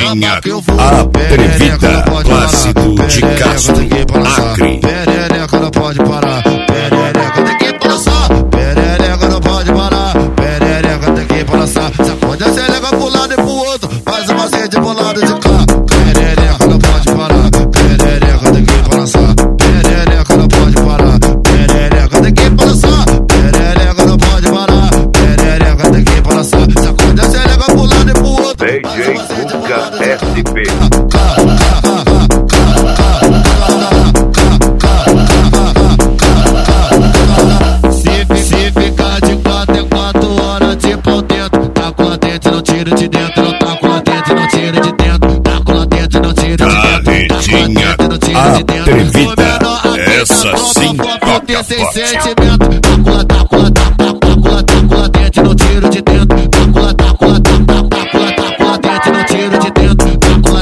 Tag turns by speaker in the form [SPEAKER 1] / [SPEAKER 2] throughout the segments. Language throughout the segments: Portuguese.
[SPEAKER 1] Carretinha atrevida, Plácido de Castro, Acre.
[SPEAKER 2] Perereca não pode parar, perereca tem que balançar, perereca não pode parar, perereca tem que balançar. Sacode a xereca pro lado e pro outro, faz uma sede pro lado de cá. Perereca não pode parar, perereca tem que balançar, perereca não pode parar, perereca tem que balançar, perereca não pode parar, perereca tem que balançar. Sacode a xereca pro lado e pro outro,
[SPEAKER 1] DJ Guga SP.
[SPEAKER 2] Se ficar de 4 em 4 horas de pau dentro, tá com latente, não tira de dentro, não tá com latente, não tira de dentro, tá com latente, não tira de dentro,
[SPEAKER 1] Carretinha atrevida, essa sim toca forte.
[SPEAKER 2] Tá com latente, não tira de dentro, tá com latente, não tira de dentro, tá com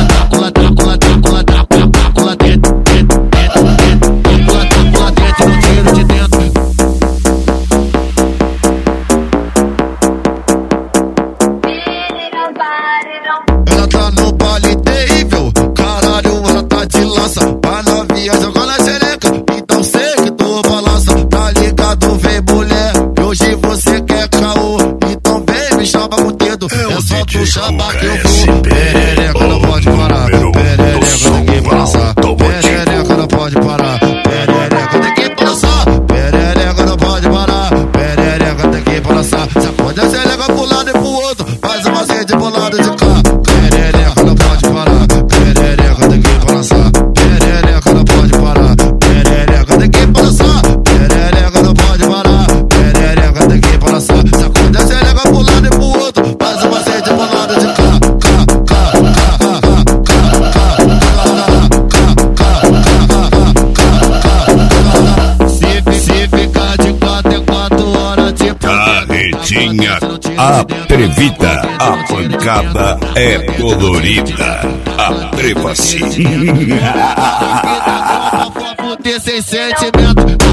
[SPEAKER 2] latente, não tira de dentro. Ela tá no baile terrível, caralho, ela tá de lança. A novinha jogou na xereca, então sei que tu balança. Tá ligado, vem mulher, que hoje você quer caô. Então vem, me chama com o dedo, é só tu chamar que eu vou. Perereca não pode parar, perereca tem que balançar, perereca não pode parar, perereca tem que balançar, perereca não pode parar, perereca tem que balançar. Sacode a xereca pro lado e pro outro, faz uma sede pro lado de cá. Perereca não pode parar, perereca tem que balançar, perereca não pode parar, perereca tem que balançar, perereca não pode parar, perereca tem que balançar. Sacode a xereca pro lado e pro outro, faz uma sede pro lado de cá. Se ficar de 4 em 4 horas de
[SPEAKER 1] Carretinha atrevida, a pancada é colorida. Atreva-se.
[SPEAKER 2] ter sem sentimento.